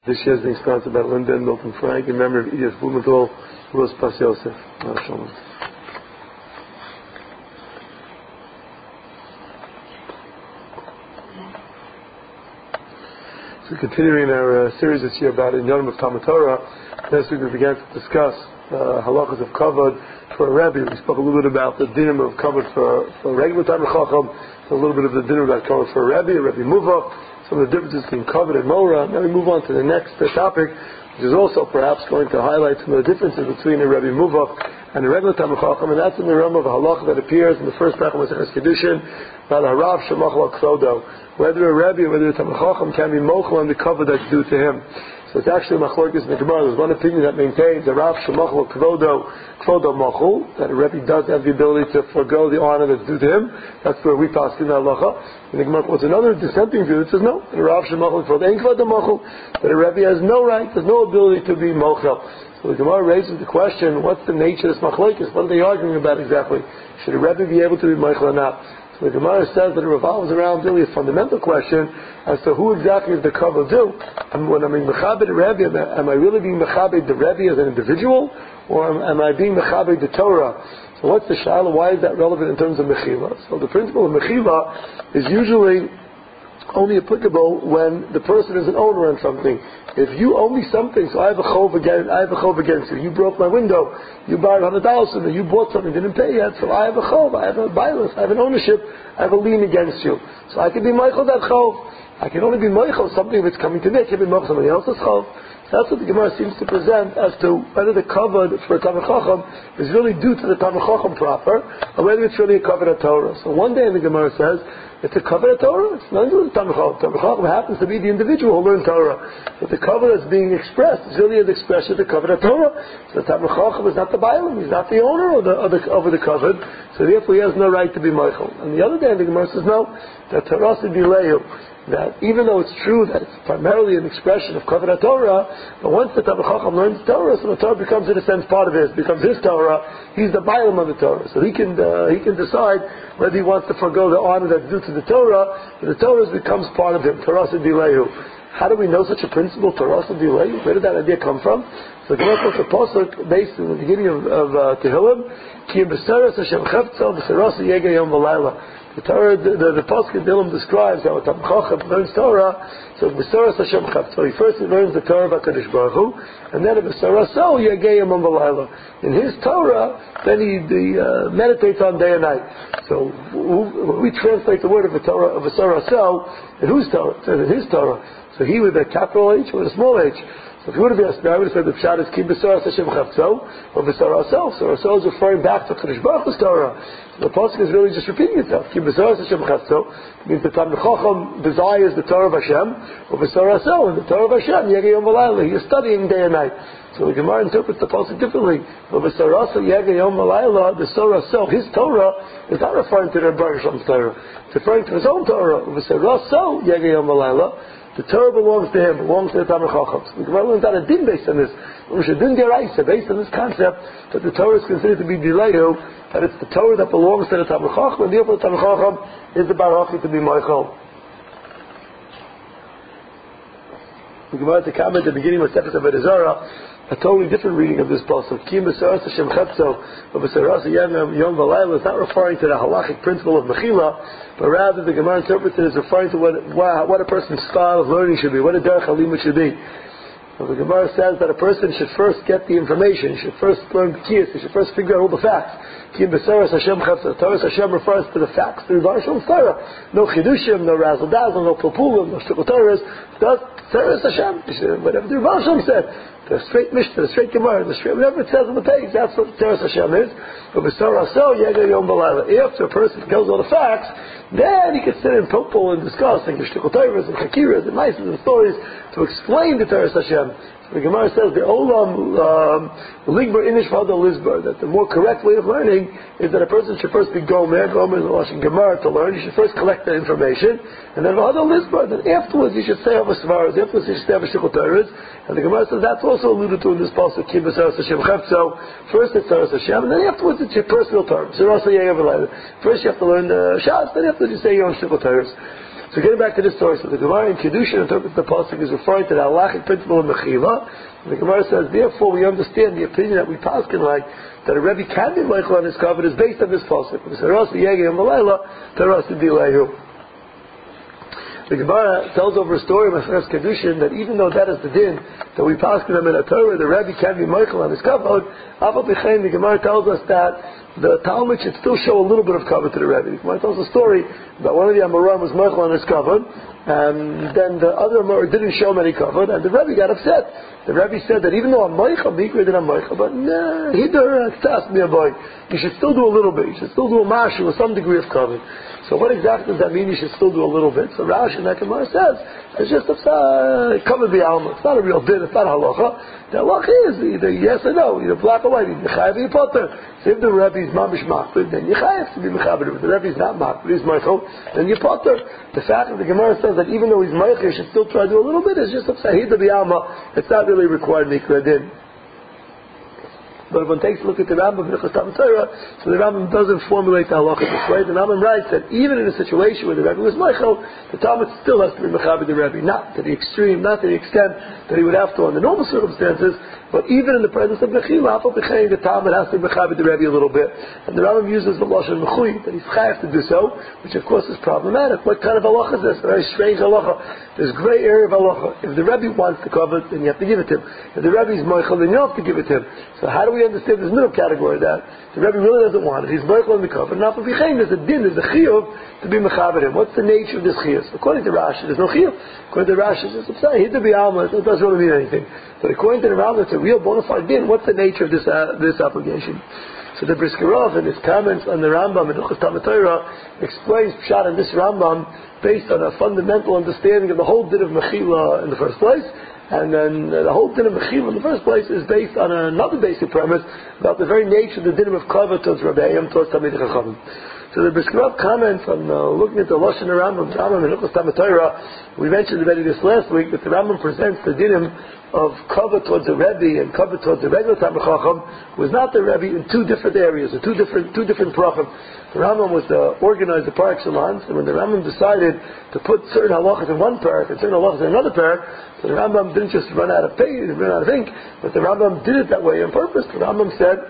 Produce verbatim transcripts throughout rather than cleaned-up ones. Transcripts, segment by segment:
This year's being sponsored by Linda and Milton Frank in memory of Edith Blumenthal, who was Pas Yosef. So continuing our uh, series this year about Inyanim of Talmud Torah, last week we began to discuss uh, halachas of kavod for a Rebbe. We spoke a little bit about the dinim of kavod for, for a regular Talmud Chacham, a little bit of the dinim about kavod for a Rebbe, a Rebbe Muvah, some of the differences between kavod and Mora. Now we move on to the next uh, topic, which is also perhaps going to highlight some of the differences between a Rebbe Muvah and a regular Talmud Chacham, and that's in the realm of a halacha that appears in the first paragraph of Maseches Kedushin about a Harav Shemachal Kvodo, whether a Rebbe or whether a Talmud Chacham can be mochel on the kavod that's due to him. So it's actually machlokes in the Gemara. There's one opinion that maintains a Rav Shemachal Kvodo Kvodo mochel, that a Rebbe does have the ability to forego the honor that's due to him. That's where we pass in the halacha. In the Gemara, what's another dissenting view that says no, a Rav Shemachal Kvodo ain't Kvodo mochel, that a Rebbe has no right, has no ability to be mochel. So the Gemara raises the question, what's the nature of this machlokes? What are they arguing about exactly? Should a Rebbe be able to be mochel or not? So the Gemara says that it revolves around really a fundamental question as to who exactly is the kavod due. And when I'm being mechabed Rebbe, am I really being mechabed the Rebbe as an individual, or am, am I being mechabed the Torah? So what's the shaila? Why is that relevant in terms of mechila? So the principle of mechila is usually only applicable when the person is an owner on something. If you owe me something, so I have a chov against, I have a chov against you. You broke my window. You borrowed one hundred dollars from me. You bought something, didn't pay yet. So I have a chov. I have a bias. I have an ownership. I have a lien against you. So I can be meichel that chov. I can only be meichel something that's coming to me. I can be meichel somebody else's chov. So that's what the Gemara seems to present as to whether the kavod for a Talmud Chacham is really due to the Talmud Chacham proper, or whether it's really a kavod of Torah. So one day the Gemara says it's a kavod of Torah. It's nothing to do with the Talmud Chacham. Talmud Chacham happens to be the individual who learned Torah, but the kavod that's being expressed is really an expression of the kavod of Torah. So the Talmud Chacham is not the Bailam. He's not the owner of the of the, of the kavod. So therefore he has no right to be meichel. And the other day the Gemara says no, that Torah should be leil. That even though it's true that it's primarily an expression of kavod Torah, but once the Talmud Chacham learns Torah, so the Torah becomes in a sense part of his, becomes his Torah. He's the Bailam of the Torah, so he can uh, he can decide whether he wants to forego the honor that's due to the Torah. But the Torah becomes part of him. Torah Dilehu. How do we know such a principle? Torah Dilehu. Where did that idea come from? So the Gemara quotes a pasuk based in the beginning of, of uh, Tehillim. Ki b'seres Hashem cheftzal b'seras yega yom v'layla. The Torah, the, the, the pasuk in Tehillim describes how a Talmud Chacham learns Torah. So b'seras Hashem cheftzal. He first he learns the Torah of HaKadosh Baruch Hu, and then b'seras yega yom v'layla. In his Torah, then he, he uh, meditates on day and night. So when we translate the word of a Torah of a Sarah in whose Torah? It says in his Torah. So he with a capital H or with a small h. So if you would have asked me, I would have said the pshat is ki b'saras Hashem chavtzo or b'saras self. So our soul is referring back to Kadosh Baruch Hu's Torah. So the pasuk is really just repeating itself. Ki b'saras Hashem chavtzo means the Talmud Chacham desires the Torah of Hashem, or b'saras self, and the Torah of Hashem yega yom v'layla. He is studying day and night. So the Gemara interprets the pasuk differently. But b'saras yega yom v'layla, the Torah self, his Torah is not referring to the Baruch Hashem's Torah. It's referring to his own Torah. B'saras self yega yom v'layla. The Torah belongs to him, belongs to the Talmud Chacham. So the Gemara learns out a din based on this. Din deraisa, based on this concept that the Torah is considered to be dileyu, that it's the Torah that belongs to the Talmud Chacham, and therefore the Talmud Chacham is the Baruch to be meichel. The Gemara to comment at the beginning of Sefer Avodah Zarah, a totally different reading of this pasuk. Ki b'saras Hashem chetzo, or b'saras yom v'layla is not referring to the halachic principle of mechila, but rather the Gemara interprets it as referring to what what a person's style of learning should be, what a derech halima should be. So the Gemara says that a person should first get the information, he should first learn kiyas, he should first figure out all the facts. Ki b'saras Hashem chetzo, Torah Hashem refers to the facts, to the Baruch Torah. No chidushim, no razzle dazzle, no pilpulim, no shtickle Torahs. That's Torah Hashem. Whatever the Baruch Hashem said. The straight Mishnah, the straight Gemara, the straight whatever it says on the page, that's what Torah Hashem is. But b'sarah so yega yom v'layla. After a person tells all the facts, then he can sit in pilpul and discuss and shtickle Torahs and chakiras and mices and stories to explain the Torah Hashem. The Gemara says the olam ligbar inish v'hada lizbar, that the more correct way of learning is that a person should first be gomer, gomer is a lashon Gemara to learn. You should first collect the information, and then v'hada lizbar. Then afterwards you should say over svaras. Afterwards you should say over shtickle Torahs. And the Gemara says that's also alluded to in this pasuk. Ki b'saras Hashem chetzo. First it's Saras Hashem, and then afterwards it's your personal term. First you have to learn the Shas, then afterwards you say your own shtickle Torahs. So getting back to this story, so the Gemara in Kedushin interprets the pasuk is referring to the halachic principle of Mechila. The Gemara says, therefore we understand the opinion that we paskin like that a Rebbe can be Meichel on his covenant is based on this pasuk. The Gemara tells over a story of Maseres Kedushin that even though that is the din that we paskin them in a Torah, the Rebbe can be Meichel on his covenant. Aval B'chein, the Gemara tells us that the Talmud should still show a little bit of cover to the Rebbe. The Gemara tells a story that one of the Amorim was Meichel on his cover, and then the other Amor didn't show him any cover, and the Rebbe got upset. The Rebbe said that even though I'm Meichel, I'm equal than I'm Meichel, but nah, he asked me a boy. You should still do a little bit. You should still do a mashu with some degree of cover. So what exactly does that mean? You should still do a little bit. So Rashi in that Gemara says it's just a uh, cover the alma. It's not a real din. It's not halacha. The halacha is either yes or no, either black or white. Either chayav or potter. So if the Rebbe is mamish machbid, then you chayav to be mechaber. If the Rebbe is not machbid, he's meichel, then you potter. The fact that the Gemara says that even though he's meichel, you should still try to do a little bit. It's just a sahid of the alma. It's not really required mikra din. But if one takes a look at the Rambam, so the Rambam doesn't formulate the halacha this way. The Rambam writes that even in a situation where the Rebbe was Meichel, the Talmud still has to be mechaber the Rebbe, not to the extreme, not to the extent that he would have to under normal circumstances, but even in the presence of Mechila, the Talmud has to be mechaber the Rebbe a little bit. And the Rambam uses the lashon mechui, that he's chayav to do so, which of course is problematic. What kind of halacha is this? A very strange halacha. There's gray area of halacha. If the Rebbe wants to cover it, then you have to give it to him. If the Rebbe is Meichel, then you have to give it to him. So how do we understand this middle category that the Rebbe really doesn't want it? He's Meichel in the cover. Now, for Bichain, there's a din, there's a chiyuv to be mechaber him. What's the nature of this chiyuv? According to Rashi, there's no chiyuv. According to Rashi, it's just he to be alma. It doesn't really mean anything. But according to the Rambam, it's a real bona fide din. What's the nature of this uh, this obligation? So the Briskerov in his comments on the Rambam in Hilchos Talmud Torah explains pshat in this Rambam based on a fundamental understanding of the whole din of Mechila in the first place. And then uh, the whole din of Mechila in the first place is based on another basic premise about the very nature of the din of Kavod towards Rabbeim, towards Talmidei Chachamim. So the Briskerov comments on uh, looking at the Lashon Rambam, Rambam in Hilchos Talmud Torah, we mentioned already this last week that the Rambam presents the dinim of Kavod towards the Rebbe and Kavod towards the regular Talmid Chacham was not the Rebbe in two different areas, or two different two different prachim. The Rambam was the organizer par excellence, and when the Rambam decided to put certain halachas in one parak and certain halachas in another parak, so the Rambam didn't just run out of page, run out of ink, but the Rambam did it that way on purpose. The Rambam said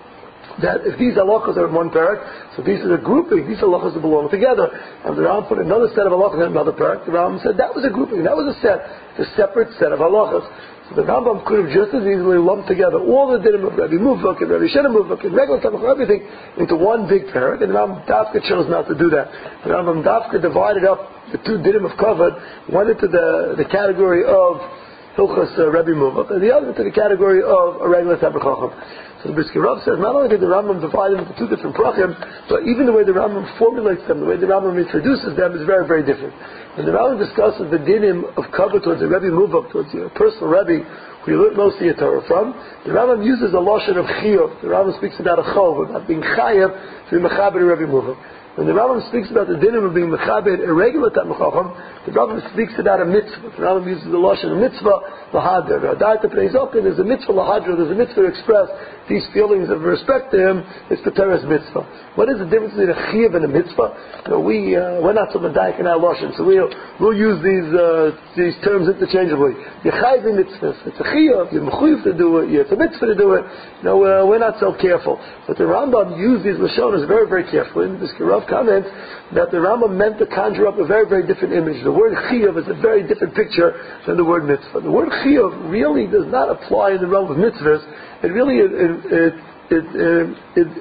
that if these halachas are in one parak, so these are a grouping, these halachas belong together. And the Rambam put another set of halachas in another parak. The Rambam said that was a grouping, that was a set, it's a separate set of halachas. So the Rambam could have just as easily lumped together all the dinim of Rabbi Muvak and Rabbi Shena Muvak and regular Talmud, everything into one big parak, and the Rambam Dafka chose not to do that. The Rambam Dafka divided up the two dinim of Kavod, one into the, the category of Hilchos uh, Rabbi Muvak, and the other into the category of a regular Talmid Chacham. So the Brisker Rav says not only did the Rambam divide them into two different prachim, but even the way the Rambam formulates them, the way the Rambam introduces them is very, very different. When the Rambam discusses the dinim of Kavod towards the Rebbe Muvak, towards your personal Rebbe, who you learn most of your Torah from, the Rambam uses a lashon of chiyuv. The Rambam speaks about a chov, about being chayav to be mechaber Rebbe Muvak. When the Rambam speaks about the dinim of being mechaber irregular Talmid Chacham, the Rambam speaks about a mitzvah. The Rambam uses the lashon of mitzvah lahadra. V'adarta pnei zokin, there's a mitzvah lahadra, there's a mitzvah to express these feelings of respect to him. It's the Torah's mitzvah. What is the difference between a chiyuv and a mitzvah? You know, we uh, we're not so medayik in our lashon, so we'll we'll use these uh, these terms interchangeably. You're chayiv in mitzvah. It's a chiyuv. You're mechuyev to do it. It's a mitzvah to do it. You know, uh, we're not so careful. But the Rambam used these lashonos very, very carefully. And this Rav comments that the Rambam meant to conjure up a very, very different image. The word chiyuv is a very different picture than the word mitzvah. The word chiyuv really does not apply in the realm of mitzvahs. It really it it it, it, it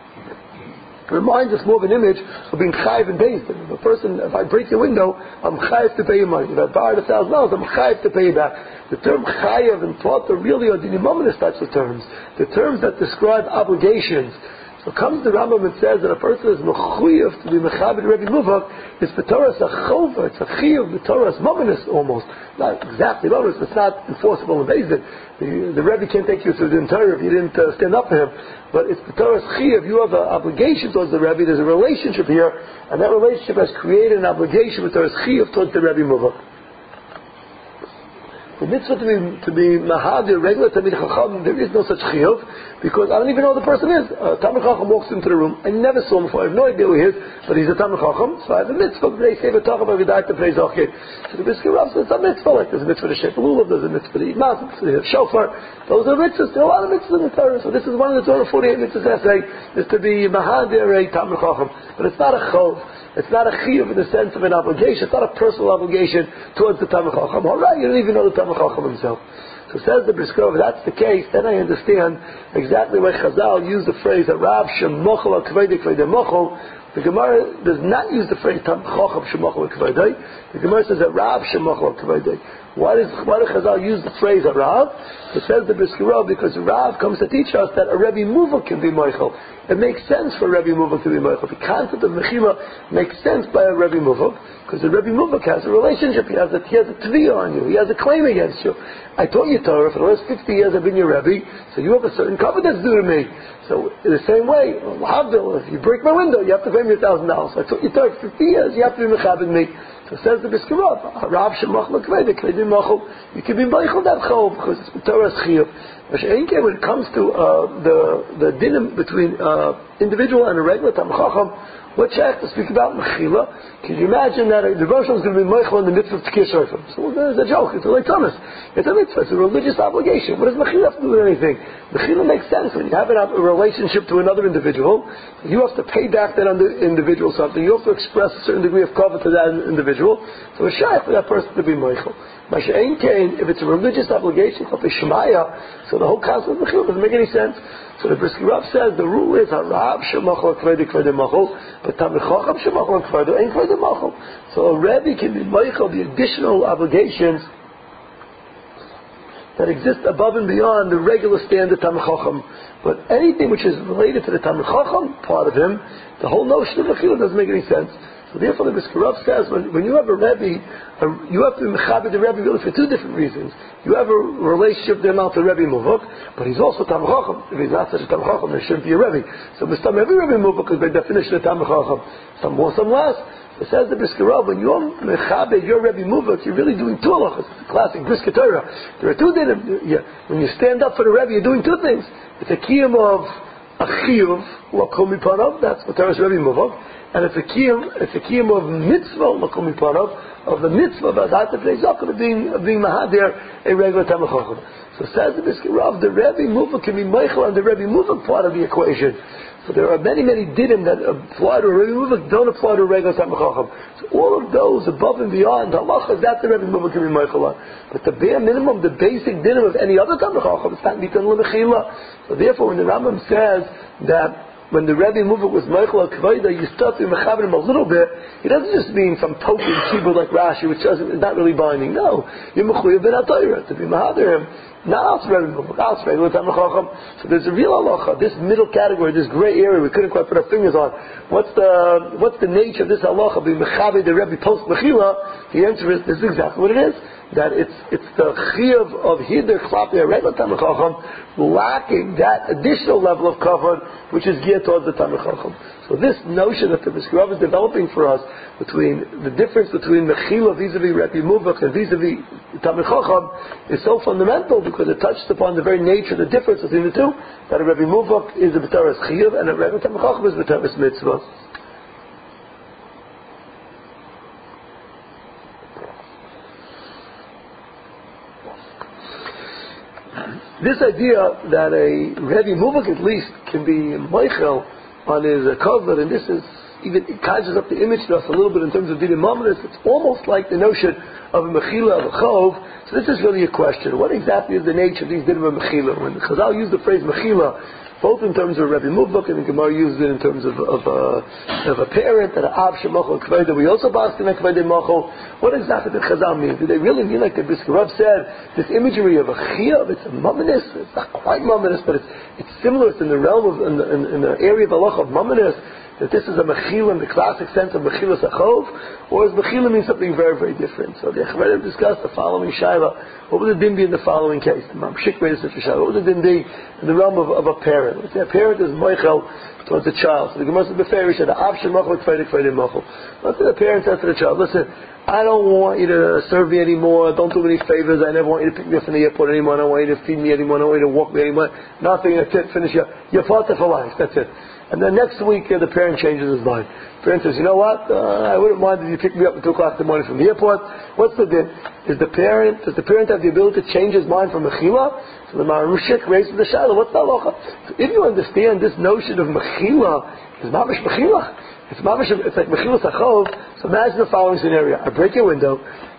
reminds us more of an image of being chayiv and based. If a person, if I break your window, I'm chayiv to pay you money. If I borrowed a thousand dollars, I'm chayiv to pay you back. The term chayiv and potter really are the nimominous types of terms. The terms that describe obligations. So comes the Rambam and says that a person is mechuyev to be mechaber Rebbe Muvak. It's the Torah's a chova, it's a chiyuv, the Torah's mominous almost. Not exactly mominous, it's not enforceable in Bezdin. The, the Rebbe can't take you through the entire if you didn't uh, stand up for him. But it's the Torah's chiyuv, you have an obligation towards the Rebbe, there's a relationship here, and that relationship has created an obligation with Torah's chiyuv towards the Rebbe Muvak. The mitzvah to be to be mahadir regular Talmid Chacham, there is no such chiyuv because I don't even know who the person is. Uh, Talmid Chacham walks into the room. I never saw him before. I have no idea who he is, but he's a Talmid Chacham. So I have a mitzvah. They say v'tacham v'vidayt to play zachir. So the Brisker Rav says it's a mitzvah. Like there's a mitzvah to shake a lulav, there's a mitzvah to eat matzah, there's a shofar. Those are mitzvahs. There are a lot of mitzvahs in the Torah. So this is one of the Torah forty-eight mitzvahs essay is to be mahadir a Talmid Chacham, but it's not a chov. It's not a chiyuv in the sense of an obligation. It's not a personal obligation towards the Talmid Chacham. All right, you don't even know the Talmid Chacham himself. So says the Brisker, if that's the case, then I understand exactly why Chazal used the phrase Rav shemochel al kveidei kveidei mochel. The Gemara does not use the phrase Talmid Chacham shemochel al kveidei. The Gemara says that Rav shemochel al kveidei. Why does why does Chazal use the phrase Rav? It says the Brisker because Rav comes to teach us that a Rebbe Muvah can be Moichel. It makes sense for a Rebbe Muvah to be Moichel. The concept of Mechila makes sense by a Rebbe Muvah because the Rebbe Muvah has a relationship. He has a he has a tviyah on you. He has a claim against you. I taught you Torah for the last fifty years. I've been your Rebbe, so you have a certain covenant that's due to me. So in the same way, Havdil, if you break my window, you have to pay me a thousand dollars. I taught you Torah for fifty years. You have to be mechabed me. So says the Brisker Rav, Rav shemochel kveidei kveidei mochel. You can be mochel that chov because it's Torah's chiyuv. When it comes to uh, the the dinim between uh, individual and a regular Talmid Chacham, what Shach to speak about mechila? Can you imagine that the Rosh is going to be mochel in the mitzvah of Tkir Shofar? So there's a joke. It's like Thomas. It's a mitzvah. It's a religious obligation. What does mechila have to do with anything? Mechila makes sense when you have a relationship to another individual. You have to pay back that individual something. You have to express a certain degree of cover to that individual. So it's Shach for that person to be mochel. Masha'en Kain, if it's a religious obligation, called Shemaya, so the whole concept of Mechila doesn't make any sense. So the Brisker Rav says the rule is Harav Shemachol Kveidei Kveidei Machol, but Talmid Chacham Shemachol Kveidei Ein Kveidei Machol. So a Rebbe can be Meichel the additional obligations that exist above and beyond the regular standard Talmid Chacham. But anything which is related to the Talmid Chacham part of him, the whole notion of Mechila doesn't make any sense. So therefore the Brisker Rav says when, when you have a Rebbe, a, you have to be mechabed the Rebbe really for two different reasons. You have a relationship there now to Rebbe Muvuk, but he's also Talmid Chacham. If he's not such a Talmid Chacham, there shouldn't be a Rebbe. So Mistam every Rebbe Muvuk is by definition a Talmid Chacham. Some more, some less. It says the Brisker Rav, when you're mechabed your Rebbe Muvuk, you're really doing two halachas. It's a classic Brisker Torah. There are two dinim. When you stand up for the Rebbe, you're doing two things. It's a kiyum of a chiyuv, lakom mipanav, that's the Torah's Rebbe Muvuk. And it's a kiyum, it's a kiyum of mitzvah, lakum mipanav, of the mitzvah of Adat Pnei of being of being mahadir a regular Talmid Chacham. So says the Brisker Rav, the Rebbe Muvah can be meichel on the Rebbe Muvah part of the equation. So there are many, many dinim that apply to a Rebbe Muvah, don't apply to a regular Talmid Chacham. So all of those above and beyond halachas that the Rebbe Muvah can be meichel on. But the bare minimum, the basic dinim of any other Talmid Chacham, it's not nitan l'mechila. So therefore, when the Rambam says that when the Rebbe Muvah was Meichel al-Kveida, you start to mechaber him a little bit. He doesn't just mean some token chibur like Rashi, which doesn't, is not really binding. No, you're mechuyev ben atayra to be mechaber him. Not else Rebbe Muvah, else regular Talmid Chacham. So there's a real halacha. This middle category, this gray area, we couldn't quite put our fingers on. What's the what's the nature of this halacha? Being mechaber the Rebbe post mechila. The answer is this is exactly what it is. That it's it's the chiyuv of hider klapi a regular Talmid Chacham, lacking that additional level of kavod which is geared towards the Talmid Chacham. So this notion that the Brisker Rav is developing for us between the difference between mechila vis-a-vis Rebbe Muvah and vis-a-vis Talmid Chacham is so fundamental because it touches upon the very nature, the difference between the two. That a Rebbe Muvah is a b'taras chiyuv and a Rebbe Talmid Chacham is b'taras mitzvah. This idea that a Rebbe Muvak at least can be Meichel on his uh, cover, and this is even it conjures up the image to us a little bit in terms of Dinim Mamonis. It's almost like the notion of a Mechila, of a Chov. So this is really a question. What exactly is the nature of these Dinim of Mechila? When Chazal used the phrase Mechila, both in terms of Rebbe Muvak and the Gemara used it in terms of, of, uh, of a parent, that Av Shemachol Kveda, we also basket in Kveda Machol. What exactly did Chazal mean? Did they really mean like the Brisker Rav said, this imagery of a Chiyav, it's a Mamonis, it's not quite Mamonis, but it's, it's similar, it's in the realm of, in the, in, in the area of Allah of Mamonis, that this is a Mechila in the classic sense of Mechila Sachov, or does Mechila mean something very, very different? So the Achvarim discussed the following Shaila. What would the din be in the following case? The Mamshik raised such a Shaila. What would the din be in the realm of, of a parent? Let's say a parent is Moichel towards the child. So the Gemara says, Beferish, that Av Shemachol Kveidik Kveidik Mochel. Let's say the parent says to the child, listen, I don't want you to serve me anymore. Don't do me any favors. I never want you to pick me up from the airport anymore. I don't want you to feed me anymore. I don't want you to walk me anymore. Nothing. That's it. Finish your your father for life. That's it. And then next week, uh, the parent changes his mind. The parent says, you know what? Uh, I wouldn't mind if you pick me up at two o'clock in the morning from the airport. What's the din? Is the parent, does the parent have the ability to change his mind from mechila? So the Maharushik raises the shadow. What's the halacha? So if you understand this notion of mechila, is mamish mechila. It's mamish, it's like mechila sachov. So imagine the following scenario. I break your window,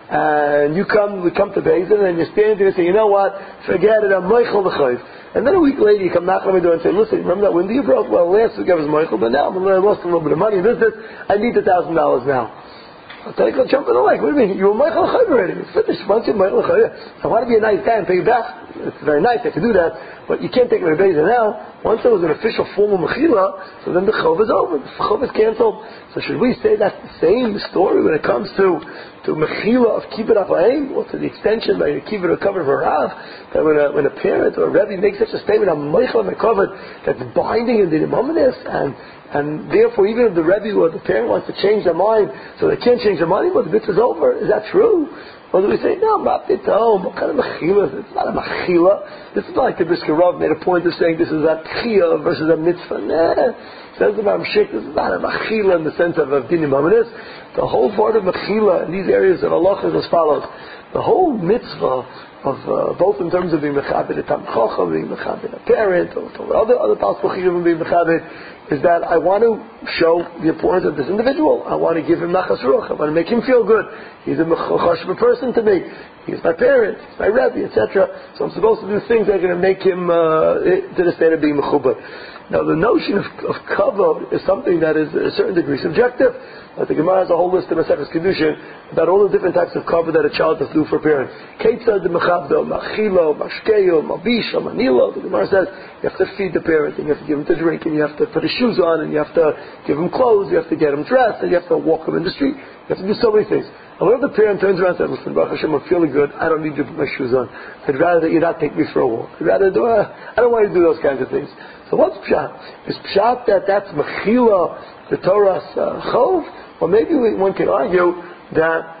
and you come, we come to Beis Din, and you're standing there and say, you know what? Forget it, I'm meichel v'chayv. And then a week later, you come knock on my door and say, listen, remember that window you broke? Well, last week I was meichel, but now I lost a little bit of money in business. I need the thousand dollars now. I'll tell you, go jump in the lake. What do you mean? You were meichel v'chayv already. It's finished. Once you're meichel v'chayv, I want to be a nice guy and pay you back. It's very nice. I can do that. But you can't take me to Beis Din now. Once there was an official formal mechila, so then the chov is over. The chov is cancelled. So should we say that's the same story when it comes to to mechila of kibbut apaim, or to the extension by kibbut or cover of a rav, that when a, when a parent or a rebbe makes such a statement, I'm meichel mekovet, that's binding in the imamenis, and and therefore even if the rebbe or the parent wants to change their mind, so they can't change their mind, but the mitzvah is over. Is that true? Or do we say, no, not it home. What kind of mechila is it? It's not a mechila. This is not like the Brisker Rav made a point of saying this is a tchiyah versus a mitzvah. Nah. Says the Maharushik, this is not a mechila in the sense of a dinim amanis. The whole part of mechila in these areas of Allah is as follows. The whole mitzvah of uh, both in terms of being mechabed a tam chacham, being mechabed a parent, or, or other other possible chiyuvim being mechabed, is that I want to show the importance of this individual. I want to give him nachas ruach. I want to make him feel good. He's a chashuv person to me. He's my parent. He's my rebbe, et cetera. So I'm supposed to do things that are going to make him uh, to the state of being mechubar. Now the notion of, of kavod is something that is a certain degree subjective. I think Gemara has a whole list in Masechus Kedushin about all the different types of kavod that a child has to do for a parent. Ketzad the mechabdo, machilo, mashkeyo, mabisha, manilo. The Gemara says you have to feed the parent, and you have to give him to drink, and you have to put his shoes on, and you have to give him clothes, you have to get him dressed, and you have to walk him in the street. You have to do so many things. And when the parent turns around and says, listen, Baruch Hashem, I'm feeling good, I don't need you to put my shoes on. I'd rather that you not take me for a walk. I'd rather do, uh, I don't want you to do those kinds of things. So what's pshat? Is pshat that that's mechila, the Torah's uh, chov? Or maybe we, one can argue that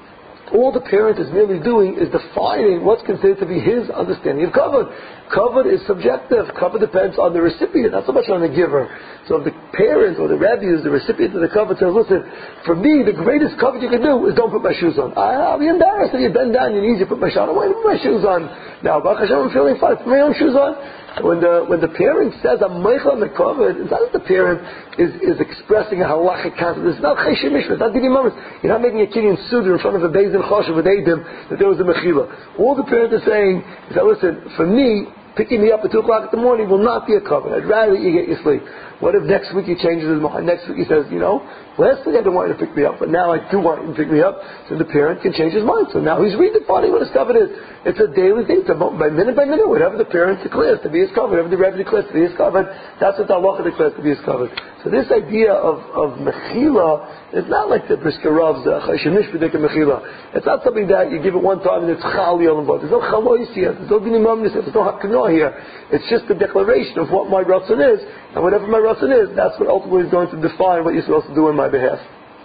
all the parent is merely doing is defining what's considered to be his understanding of kavod. Kavod is subjective. Kavod depends on the recipient, not so much on the giver. So if the parent or the rabbi is the recipient of the kavod, says, listen, for me, the greatest kavod you can do is don't put my shoes on. I, I'll be embarrassed if you bend down your knees, you put my shoes on. I don't want you to put my shoes on. Now, Baruch Hashem, I'm feeling fine. Put my own shoes on. When the when the parent says I'm meichel mekovet, it's not that the parent is, is expressing a halachic concept. It's not chesed mishpat. It's not dinim mamis. You're not making a kinyan suda in front of a Beis Din choshev with Eidim that there was a mechila. All the parent is saying is that, listen, for me, picking me up at two o'clock in the morning will not be a covenant. I'd rather you get your sleep. What if next week he changes his mind? Next week he says, you know, last week I didn't want you to pick me up, but now I do want you to pick me up. So the parent can change his mind. So now he's redefining what his covenant is. It's a daily thing. It's a by minute by minute. Whatever the parent declares to be his covenant, whatever the rabbi declares to be his covenant, that's what the halacha declares to be his covenant. So this idea of, of mechila is not like the Brisker Rav's uh, chesed mishpat mechila. It's not something that you give it one time and it's chali on the board. There's no chalois here. There's no dinim mamis here. There's no hakana here. It's just the declaration of what my ratzon is, and whatever my ratzon is, that's what ultimately is going to define what you're supposed to do in my behalf.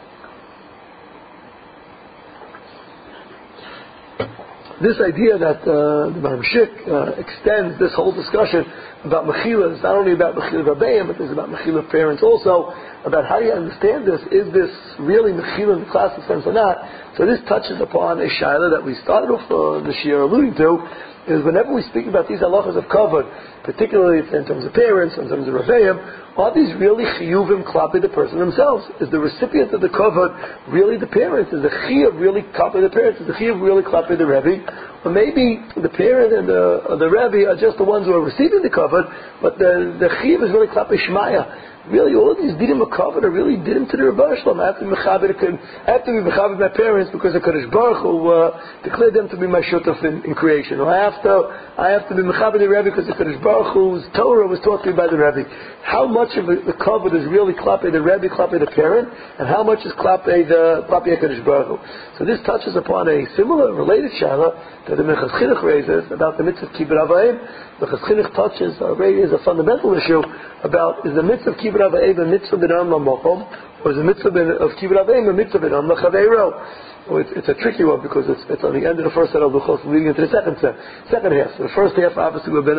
This idea that uh, the Maharushik uh, extends this whole discussion about mechila is not only about mechila rabbeim, but it's about mechila parents also, about how you understand this. Is this really mechila in the classic sense or not? So this touches upon a shaila that we started off uh, this year alluding to, is whenever we speak about these halachas of kavod, particularly in terms of parents, in terms of rabbeim, are these really chiyuvim klapi the person themselves? Is the recipient of the kavod really the parents? Is the chiyuv really klapi the parents? Is the chiyuv really klapi the rebbe? Or maybe the parent and the, the rebbe are just the ones who are receiving the kavod, but the, the chiyuv is really klapi shmaya. Really, all of these dinim of kavod are really dinim to the Rebbe Shalom. I have to be mechaber, I have to be mechaber my parents because the Kadosh Baruch Hu uh, declared them to be my shutaf in, in creation. Or I have to, I have to be mechaber the Rebbe because the Kadosh Baruch Hu's Torah was taught to me by the Rebbe. How much of the, the kavod is really klape the Rebbe, klape the parent, and how much is klape the klape Kadosh Baruch Hu? So this touches upon a similar, related shaila that the Minchas Chinuch raises about the mitzvah of kibbut avayim. Minchas Chinuch touches uh, raises a fundamental issue about is the mitzvah of kibbut avayim a mitzvah b'nam l'mokom, or is the mitzvah of kibbut avayim a mitzvah b'nam l'chaveiro? So it's, it's a tricky one because it's, it's on the end of the first set of luchos leading into the second set, second half. So the first half obviously we're ben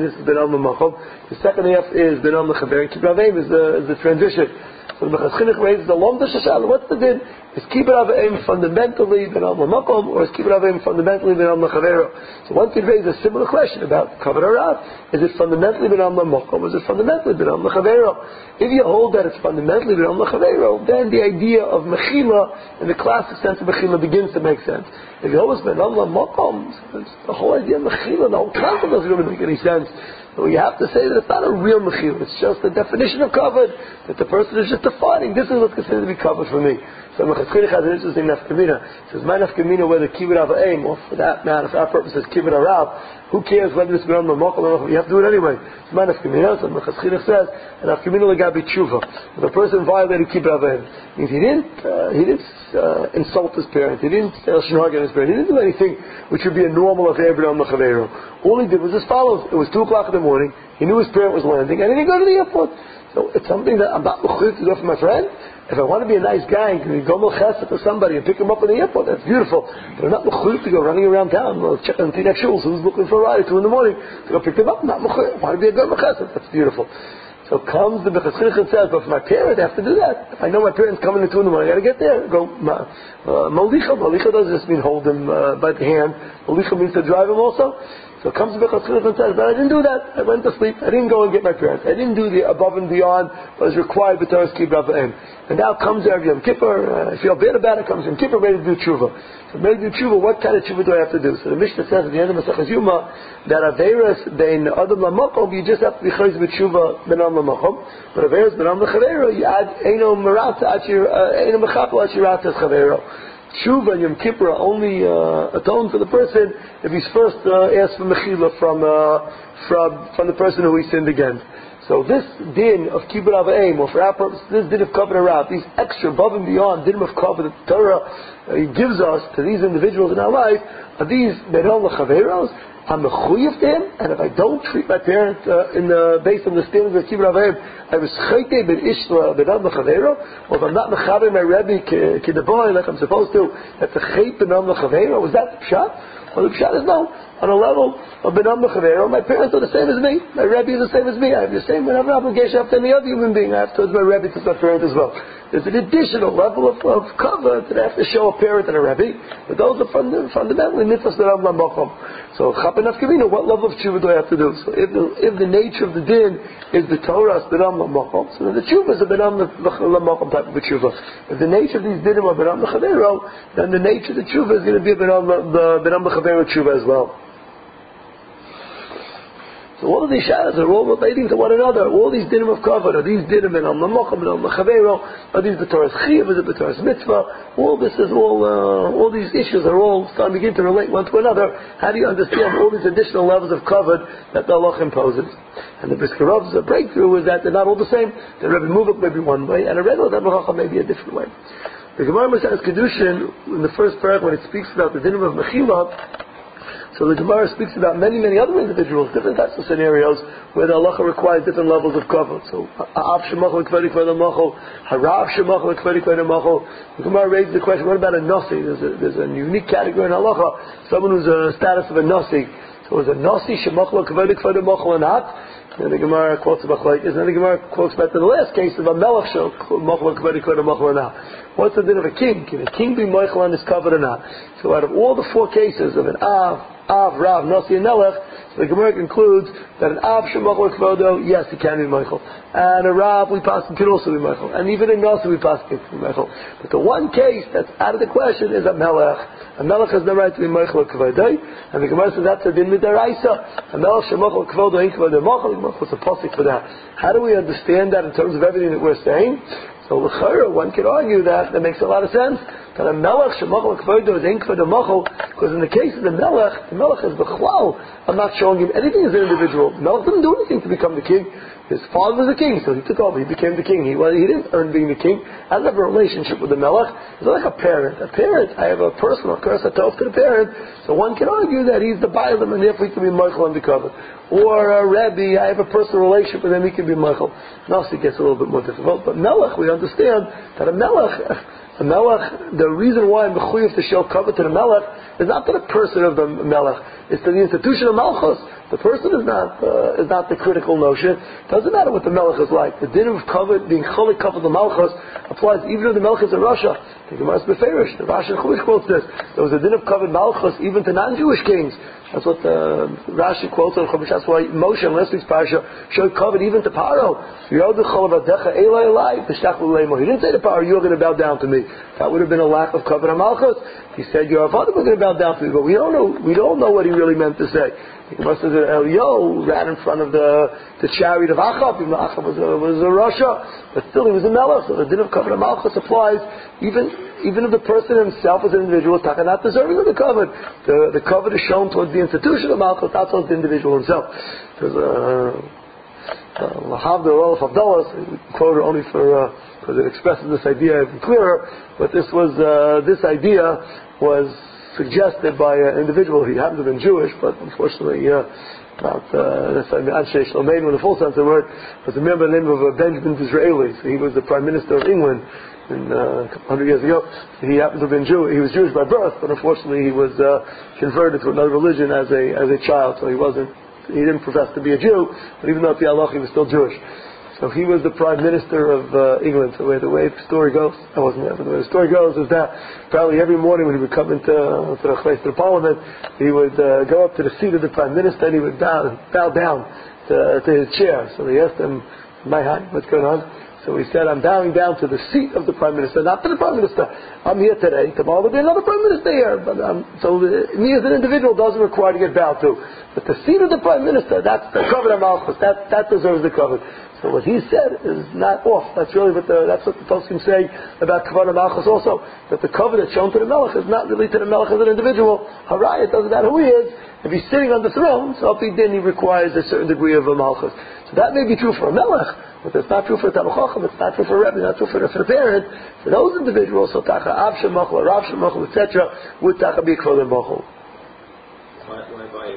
al mamakom. The second half is ben al mechaver. Kibbur aveim is the is the transition. So the Mechas Chinuch raises the lomda shashal. What's the din? Is kibbur aveim fundamentally ben al mamakom, or is kibbur aveim fundamentally ben al mechaver? So one could raise a similar question about kavod harav. Is it fundamentally ben al mamakom, or is it fundamentally ben al mechaver? If you hold that it's fundamentally ben al mechaver, then the idea of mechila in the classic sense of mechila begins to make sense. If you hold it's ben al mamakom, the whole idea of mechila, the whole concept doesn't really make any sense. So you have to say that it's not a real mechila. It's just a definition of kavod that the person is just defining. This is what's considered to be kavod for me. So Mechas Chinuch has an interesting nafkamina. It says, my nafkamina, whether kibbur aveim, or for that matter, for our purposes, kibbur harav, who cares whether it's ben al mamakom or not? You have to do it anyway. It's my nafkamina. So Mechas Chinuch says, and nafkamina legabi tshuva. If a person violated kibbur aveim, means he didn't, uh, he didn't uh, insult his parent, he didn't say lashon hara against his parent, he didn't do anything which would be a normal affair ben al mechaveiro. All he did was as follows. It was two o'clock in the morning. He knew his parent was landing, and he didn't go to the airport. So it's something that I'm not mechuyev to do for my friend. If I want to be a nice guy and go melchesed to somebody and pick him up at the airport, that's beautiful. But I'm not mechuyev to go running around town, well, checking the next shuls who's looking for a ride at two in the morning to go pick them up. I'm not mechuyev. I want to be a good melchesed. That's beautiful. So comes the Mechas Chinuch and says, but for my parent, I have to do that. If I know my parent's coming at two in the morning, I got to get there. Go malicha. Malicha doesn't just mean hold him uh, by the hand. Malicha means to drive him also. So comes the Mechas Chinuch and says, but I didn't do that. I went to sleep. I didn't go and get my parents. I didn't do the above and beyond what is required by Torah's kibbur aveim. And now comes Erev Yom Kippur. Uh, I feel bad about it. Comes Yom Kippur, ready to do tshuva. So ready to do tshuva. What kind of tshuva do I have to do? So the Mishnah says at the end of Maseches Yuma that averas bein adam lamakom, you just have to be chayz with tshuva ben am lamakom. But averas ben am lechavero, you add eino merata at your eino mechapo at your ratas chavero. Tshuva and Yom Kippur only uh, atone for the person if he's first uh, asked for mechila from uh, from from the person who he sinned against. So this din of kibbur aveim, or for our purpose, this din of kavod harav, these extra above and beyond din of kavod that the Torah uh, gives us to these individuals in our life, are these benal lechaveros. I'm mechuyev to him, and if I don't treat my parent uh, in the based on the standards of kibbur aveim, I was chayte ben ishla benal lechavero, or if I'm not mechaber my rebbe kidaboy like I'm supposed to, that's a chayte benal lechavero. Was that the pshat? Well, the pshat is no. On a level of benam mechavero, my parents are the same as me. My rebbe is the same as me. I have the same whatever obligation I have to any other human being. I have towards my rebbe, to my parent as well. There's an additional level of, of cover that I have to show a parent and a rebbe, but those are funda- fundamentally mitzvahs that I'm lamakom. So chapin nafkamina, what level of tshuva do I have to do? So if the, if the nature of the din is the Torah benam lamakom, so then the tshuva is a benam lamakom type of a tshuva. If the nature of these dinim are benam mechavero, then the nature of the tshuva is going to be a benam mechavero tshuva as well. So all of these shadows are all relating to one another. All these dinim of kavod, are these dinim and al mamocham and al machavero, are these the Torah's chiyuv, is it the Torah's mitzvah? All this is all, uh, all these issues are all starting to begin to relate one to another. How do you understand all these additional levels of kavod that the Allah imposes? And the Brisker Rav's breakthrough is that they're not all the same. The Rebbe Muvak may be one way, and a Rebbe Rebbe may be a different way. The Gemara Maseches Kedushin, in the first paragraph, when it speaks about the dinim of mechila, so the Gemara speaks about many, many other individuals, different types of scenarios where the halacha requires different levels of kavod. So, Av shemachol kvedi kvedi machol, Harav shemachol kvedi kvedi machol. The Gemara raises the question: what about a nasi? There's a, there's a unique category in halacha, someone who's a status of a nasi. So, is a nasi shemachol kvedi kvedi machol or not? And the Gemara quotes about like this, and then the Gemara quotes back to the last case of a melech shemachol kvedi kvedi machol or not. What's the din of a king? Can a king be meichel on his kavod or not? So, out of all the four cases of an Av, Av, Rav, Nasi, and Melech, so the Gemara concludes that an Av Shemachol Kvodo, yes, he can be Michael. And a Rav, we pass, can also be Michael. And even a Nasi, we pass, can be Michael. But the one case that's out of the question is a Melech. A Melech has no right to be Michael Kvodo. And the Gemara says that's a din midaraisa. A Melech Shemachol Kvodo, ain't Kvodo Machol, what's a posik for that? How do we understand that in terms of everything that we're saying? So l'chayra, one could argue that that makes a lot of sense. That a melech shemachol kvodo is ein kvodo machol, because in the case of the melech, the melech is b'chlal. I'm not showing him anything as an individual. Melech didn't do anything to become the king. His father was the king, so he took over. He became the king. He well, he didn't earn being the king. I don't have a relationship with the melech. It's like a parent. A parent, I have a personal curse I talk to the parent. So one can argue that he's the bailam and therefore he can be Michael undercover. Or a Rebbe, I have a personal relationship with him, he can be Michael. Nasi gets a little bit more difficult, but melech, we understand that a melech, a melech, the the reason why I'm mechuyev to show cover to the melech is not to the person of the melech, it's to the institution of malchus. The person is not uh, is not the critical notion. It doesn't matter what the melech is like. The din of covet, being cholik covet the malchus, applies even if the melech is in Russia. The Gemara is beferish. The Rashi and Chumash quotes this. There was a din of covet malchus even to non-Jewish kings. That's what uh, Rashi quotes on Chumash. That's why Moshe in last week's parasha showed covet even to Paro. He didn't say to Paro, "You're going to bow down to me." That would have been a lack of covet on malchus. He said, "Your father was going to bow down to me," but we don't know. We don't know what he really meant to say. The Gemara says that Eliyahu ran in front of the, the chariot of Achab. Even though Achab was a, was a Russia, but still he was a melech. So the din of covet of malchus applies even even if the person himself as an individual is not deserving of the covet. The the covet is shown towards the institution of malchus, not towards the individual himself. There's a Lahavdil Olaf Abdullah, we quote it only for because uh, it expresses this idea even clearer. But this was uh, this idea was suggested by an individual. He happened to have been Jewish, but unfortunately, uh, not uh, that's Anshe Shlomein in the full sense of the word, was a man by the name of uh, Benjamin Disraeli. So he was the Prime Minister of England in, uh, a couple hundred years ago. So he happened to have been Jewish. He was Jewish by birth, but unfortunately, he was uh, converted to another religion as a as a child. So he wasn't. He didn't profess to be a Jew, but even though at the halach he was still Jewish. So he was the Prime Minister of uh, England. So the way, the way the story goes, I wasn't there, but the way the story goes is that probably every morning when he would come into uh, to the place, to the Parliament, he would uh, go up to the seat of the Prime Minister and he would bow, bow down to, to his chair. So they asked him, "My hi, what's going on?" So he said, "I'm bowing down to the seat of the Prime Minister, not to the Prime Minister. I'm here today. Tomorrow there'll be another Prime Minister here. But um, so the, me as an individual doesn't require to get bowed to. But the seat of the Prime Minister, that's the covet of malchus. That that deserves the covet." So what he said is not off. That's really what the that's what the folks can say about kavod malchus also. That the covet that's shown to the melech is not really to the melech as an individual. Haraya, it doesn't matter who he is. If he's sitting on the throne, so if he did, he requires a certain degree of a malchus. So that may be true for a melech, but it's not true for a Talmid Chacham, it's not true for a rebbe, it's not true for the, for the parent. For those individuals, so tacha av shemachol, rav shemachol, et cetera, would tacha be kavod machol. Why by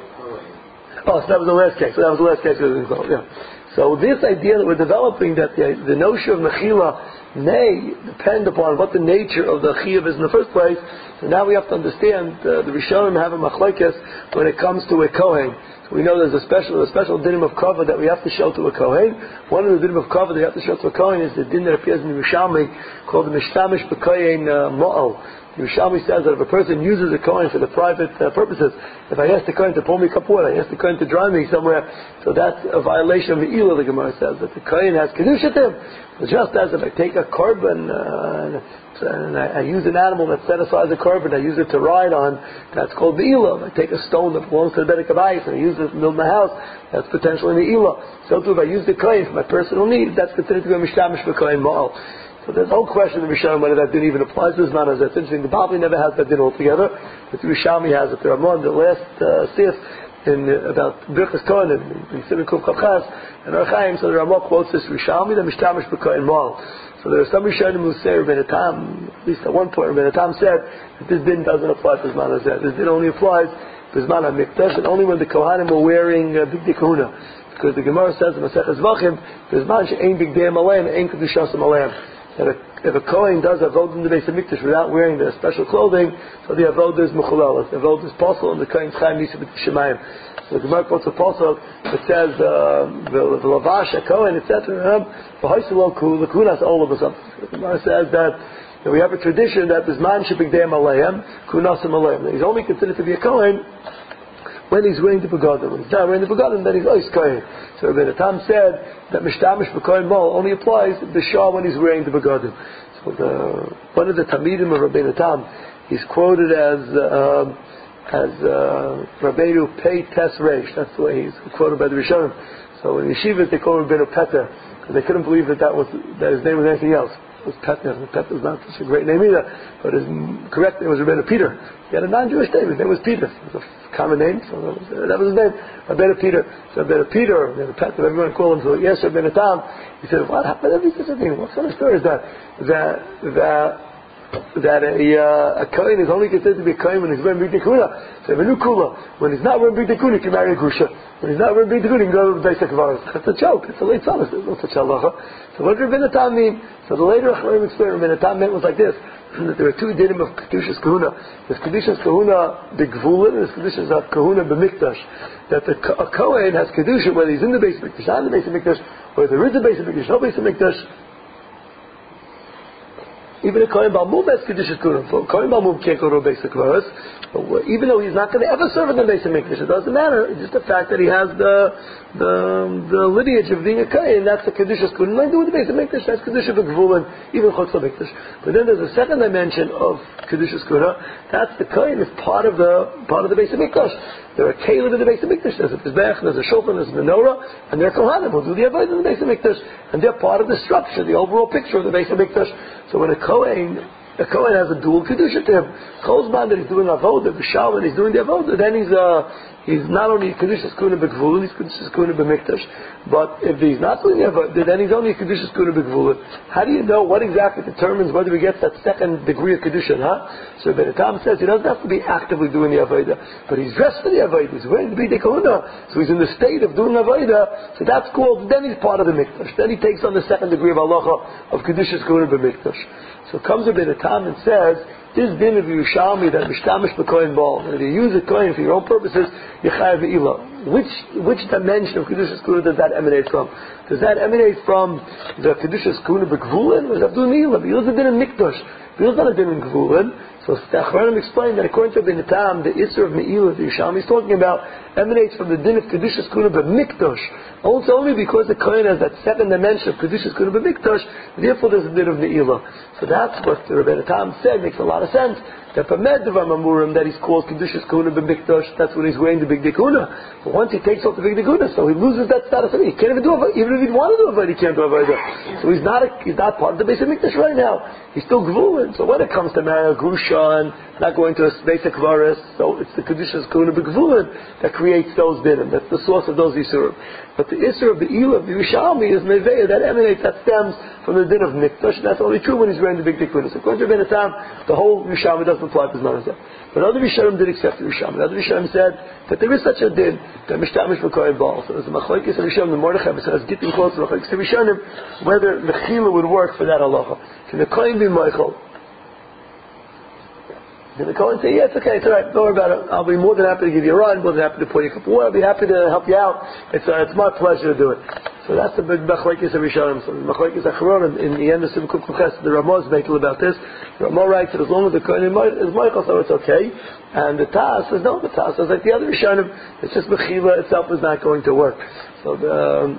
a Oh, so that was the last case. So that was the last case. Yeah. So this idea that we're developing, that the, the notion of mechila may depend upon what the nature of the chiyuv is in the first place. So now we have to understand uh, the Rishonim have a machlekes when it comes to a kohen. So we know there's a special a special dinim of kavod that we have to show to a kohen. One of the dinim of kavod that we have to show to a kohen is the din that appears in the Yerushalmi called the mishtamish b'kohen uh, mo'al. The Yerushalmi says that if a person uses a kohen for the private uh, purposes, if I ask the kohen to pour me a cup of water, I ask the kohen to dry me somewhere, so that's a violation of the ilah. The Gemara says that the kohen has kedusha to him. So just as if I take a korban uh, and I, I use an animal that set aside the korban, I use it to ride on, that's called the ilah. If I take a stone that belongs to the Bedek Abayis and I use it in the middle of my house, that's potentially the ilah. So too, if I use the kohen for my personal need, that's considered to be a mishtamish b'kohen ma'al. So there's no question in the Rishonim whether that din even applies to Zman Hazeh. It's interesting. The Bavli never has that din altogether, but the Rishonim has it. The Ramon, the last uh, sif in uh, about Birchas Kohen in Simon Kuf Kavchas and Archaim. So the Ramon quotes this Rishonim, the Mishtamish b'Kohen Mal. So there are some Rishonim who say Rabbeinu Tam, at least at one point Rabbeinu Tam said that this din doesn't apply to Zman Hazeh. This din only applies to Zman HaMikdash and only when the Kohanim were wearing uh, Bigdei Kahuna. Because the Gemara says in Maseches Zvachim, Zman she'ein Bigdei Aleim, ein Kedushas Aleim. That a, if a Kohen does avodah in the Beis Hamikdash without wearing the special clothing, so the avodah is mechulel. The avodah is possible, and the Kohen's chayim nisa b'tishamayim. So the Gemara quotes a pasuk that says the lavash a Kohen, et cetera. V'hoiselo ku l'kunas all of us. The Gemara says that, that we have a tradition that this man shebigdeim aleim kunasim aleim. He's only considered to be a Kohen when he's wearing the begadim. When he's not wearing the begadim, then he's ois kohen. So Rabbeinu Tam said that mishtamish b'kohen mol only applies to the shah when he's wearing the begadim. So the, one of the Talmidim of Rabbeinu Tam, he's quoted as uh, as uh, Rabbeinu Pei Tes Reish. That's the way he's quoted by the Rishonim. So in yeshivas they call him Rabbeinu Peter, because they couldn't believe that that was that his name was anything else. It was Peter. Peter is not such a great name either, but his correct name was Rabbeinu Peter. He had a non-Jewish name. His name was Peter. It was a common name, so that was, uh, that was his name. Rabbeinu Peter. So Rabbeinu Peter, Rabbeinu Peter, everyone called him. So yes, Rabbeinu Tam. He said, "What happened? Every such a thing. What kind of story is that? That that that a uh, a kohen is only considered to be a kohen when he's wearing big dekuna. So Rabbeinu Kula, when he's not wearing big dekuna, he can marry a grusha. When he's not wearing big dekuna, he can go to the Beis HaKvaros. That's a joke. It's a late summer. There's no such halacha. So what did Rabbeinu Tam mean? So the later Achronim explained Rabbeinu Tam meant was like this: that there are two dinim of Kedushas Kahuna. There's Kedushas Kahuna B'Gvulin and there's Kedushas Kahuna B'Mikdash. That the, a Kohen has Kedusha whether he's in the base of Mikdash, not in the base of Mikdash, or there is a base of Mikdash, no base of Mikdash. Even a Kohen Balmum has Kedushas Kahuna. Kohen Balmum can't go to a base of Kvaros. Even though he's not going to ever serve in the base of Mikdash, it doesn't matter. It's just the fact that he has the the, the lineage of being a Kohen. That's the Kedushas Kahuna. Nothing to do with the base of Mikdash. That's Kedusha B'Gvulin, even Chutz Mikdash. But then there's a second dimension of Kedushas Kahuna. That's the Kohen is part of the part of the base of Mikdash. There are Caleb in the base of Mikdash. There's a Mizbech, there's a Shulchan, there's a Menorah, and they're Kohanim who do the Avodah in the base of Mikdash, and they're part of the structure, the overall picture of the base of Mikdash. So when a Kohen A Kohen has a dual kedusha to him. Kolzman that he's doing avodah, b'shal when he's doing the avodah, then he's uh, he's not only kedushas kuna b'gvulin, he's kedushas kuna b'mikdash. But if he's not doing the avodah, then he's only kedushas kuna b'gvulin. How do you know what exactly determines whether he gets that second degree of kedusha? Huh? So Ben Tam says he doesn't have to be actively doing the avodah, but he's dressed for the avodah. He's wearing the b'dei kahuna, so he's in the state of doing avodah. So that's called. Then he's part of the mikdash. Then he takes on the second degree of halacha of kedushas kuna b'mikdash. So comes a bit of time and says, this din of Yerushalmi that mishtamish b'kohen ball, that you use a kohen for your own purposes, yechayev ve'ila. Which which dimension of kedushas kuna does that emanate from? Does that emanate from the kedushas kuna b'gvulin, or does that do meila? Because the din in mikdash, because not a din in gvulin. So the Achronim explained that according to Ben Tam, the Isser of Me'ilah, the Yerushalmi is talking about, emanates from the din of kedushas kuna b'mikdash. Also only because the kohen has that second dimension of kedushas kuna b'mikdash, therefore there's a din of Me'ilah. So that's what the Ben Tam said, makes a lot of sense. That Pamed Devar Mamurim, that he's called kedushas kuna b'mikdash, that's when he's wearing the big dekuna. But once he takes off the big dekuna, so he loses that status. He can't even do it. Even if he'd want to do it, he can't do it. So he's not a, he's not part of the base of mikdash right now. He's still gvulin. So when it comes to marrying a grusha and not going to a basic varis, so it's the kedushas kuna b'gvulin that creates those dinim. That's the source of those yisurim. But the isur of the ilah of the Yerushalmi is meveya, that emanates, that stems from the din of mikdash, and that's only true when he's wearing the big dekuna. So according to Ben Tam, the whole Yerushalmi doesn't apply to Zman. But other Rishonim did accept the Yerushalmi. Other Rishonim said that there is such a din that mishtamish b'kohen ball. So there's a machlokes of Rishonim, the Mordechai says getting close to machlokes of Rishonim, whether mechila would work for that halacha. Can the kohen be Michael? Can the kohen say, yeah, it's okay, it's all right, don't worry about it. I'll be more than happy to give you a run, more than happy to pour you a cup of water, I'll be happy to help you out. It's uh, it's my pleasure to do it. So that's the big machlokes of Rishonim. So the machlokes Achronim in the end of Sim Kuf Kuches, the Ramah is making about this. The Ramah writes that as long as the kohen is Michael, so it's okay. And the Tas says no. The Tas says like the other Rishonim, it's just mechila itself is not going to work. So the um,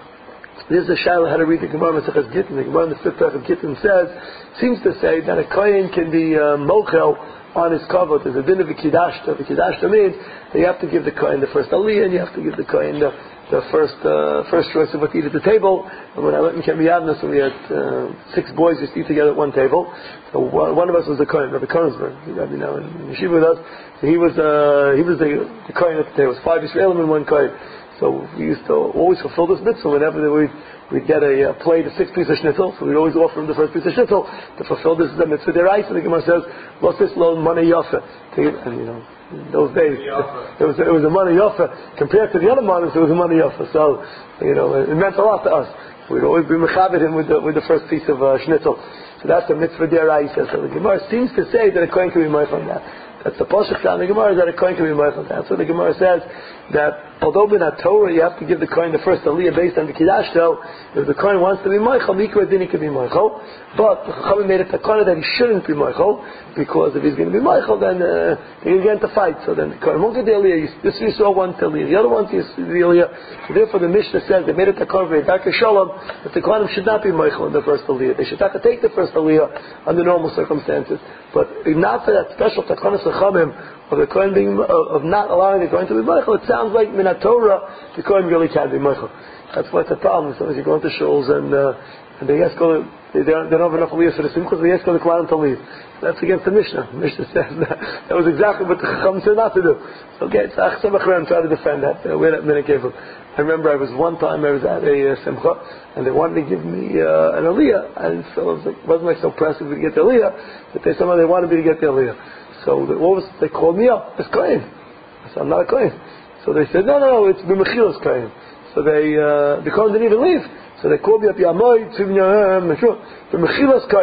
this is a shaila how to read the Gemara Maseches Gittin. The Gemara in the fifth paragraph of Gittin says seems to say that a kohen can be uh, mochel on his kavod. There's a din of a kiddashta. The kiddashta means that you have to give the kohen the first aliyah, and you have to give the kohen the, the first uh, first choice of what to eat at the table. And when I went in Kemiyavna, so we had uh, six boys used to eat together at one table. So one, one of us was the kohen, Rabbi Koenigsberg, Rabbi now in yeshiva with us. So he was uh, he was the, the kohen at the table. It was five Yisraelim and one kohen. So we used to always fulfill this mitzvah whenever we'd, we'd get a, a plate of six pieces of schnitzel. So we'd always offer him the first piece of schnitzel to fulfill this mitzvah deraisa. And the Gemara says, "What's this loan money yafa?" And you know, in those days it was it was a money yafa compared to the other money. It was a money yafa. So you know, it meant a lot to us. We'd always be mechabed him with the with the first piece of uh, schnitzel. So that's the mitzvah deraisa. So the Gemara seems to say that a kohen can be made from that. That's the pasuk down the Gemara, that a kohen can be made from that. So the Gemara says that although in that Torah you have to give the kohen the first aliyah based on the kiddush, though, if the kohen wants to be Michael, mikra din he can be Michael. But the Chachamim made it takana that he shouldn't be Michael, because if he's going to be Michael, then uh, they're going to get into fight. So then the kohen won't get the aliyah. This you saw one aliyah, the other one is the aliyah. So therefore the Mishnah says they made it takana v'edak shalom that the kohen should not be Michael in the first aliyah. They should have to take the first aliyah under normal circumstances. But not for that special takana Chachamim of the kohen being of, of not allowing the kohen to be Michael, it sounds like Minat Torah the kohen really can't be Michael. That's what's the problem. Sometimes you go into shuls and uh, and they ask all the, they, they don't have enough aliyahs for the simchas, they ask all the kohen to leave. That's against the Mishnah. The Mishnah says that, that was exactly what the Chacham said not to do. So okay, so Achsam Achram tried to defend that. Uh, where that minute came from. I remember I was one time I was at a uh, simcha and they wanted to give me uh, an aliyah, and so it was like, wasn't like so pressing to get the aliyah, but they somehow they wanted me to get the aliyah. So the, what was they called me up? It's kohen. I said I'm not a kohen. So they said no, no, no, it's b'mechilas kohen. So they uh, the kohen didn't even leave. So they called me up Yamoy Tzivnyam Meshur b'mechilas kohen.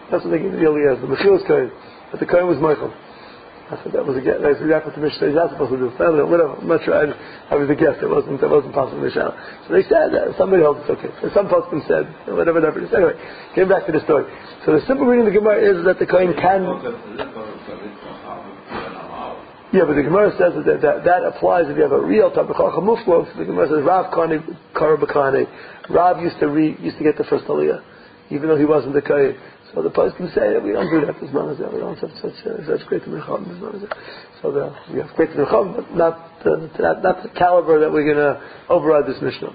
That's what they gave the Eliezer. The Mechil's Kohen. But the Kohen was Michael. I said that was a guess. That's exactly what the Mishnah is not supposed to do. Whatever. I'm not sure. I, I was a guess. It wasn't. It wasn't possible Mishnah. So they said that. Somebody else it's okay. And some poskim said whatever. Whatever. So anyway, came back to the story. So the simple reading of the Gemara is that the Kohen can. Yeah, but the Gemara says that that, that applies if you have a real Tabachach Muflo. So the Gemara says Rav Kani Karabakane. Rav used to read, used to get the first Aliyah, even though he wasn't the Kohen. So the post can say that we don't do that as Manazah. We don't have such uh, such great Mincham as Manazah. So the, we have great Mincham, but not uh, not not the caliber that we're going to override this Mishnah.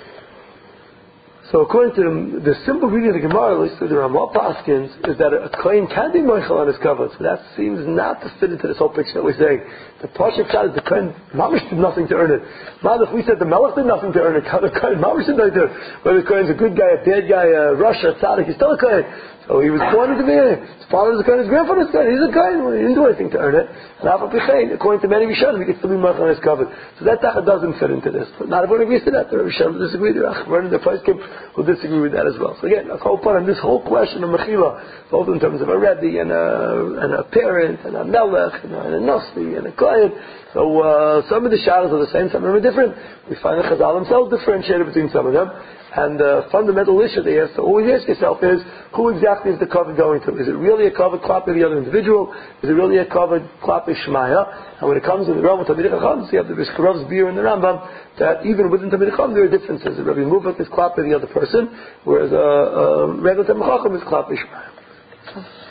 So according to the, the simple reading of the Gemara, at least through the Ramah Paskins, is that a Kohen can be Moichel on his kavod. So that seems not to fit into this whole picture that we're saying. The Pasuk shot is the Kohen Mamish did nothing to earn it. Now if we said the Melech did nothing to earn it, the Kohen Mamish did nothing to earn it. Whether the Kohen's a good guy, a bad guy, a Russia, a Tzaddik, he's still a Kohen. So he was born into the his father is a Kohen, his grandfather is a Kohen, he's a Kohen, he didn't do anything to earn it. And according to many Rishonim, he could still be Moichel on his kavod. So that Tacha doesn't fit into this. But not everyone agrees to that. The Rishonim disagree. The Achronim, the Poskim who disagree with that as well. So again, the whole point on this whole question of Mechila, both in terms of a Rebbe and a, and a parent and a Melech and a, and a Nasi and a Kohen. So uh, some of the shadows are the same, some of them are different. We find the Chazal themselves differentiated between some of them. And the fundamental issue they have to always ask yourself is, who exactly is the cover going to? Is it really a cover klapi the other individual? Is it really a cover klapi Shmaya? And when it comes to the realm of Talmidei Chacham, you have the Bishkarov's beer and the Rambam, that even within Talmidei Chacham there are differences. The Rabbi Muvak is klapi the other person, whereas a uh, uh, regular Talmidei Chacham is klapi Shmaya.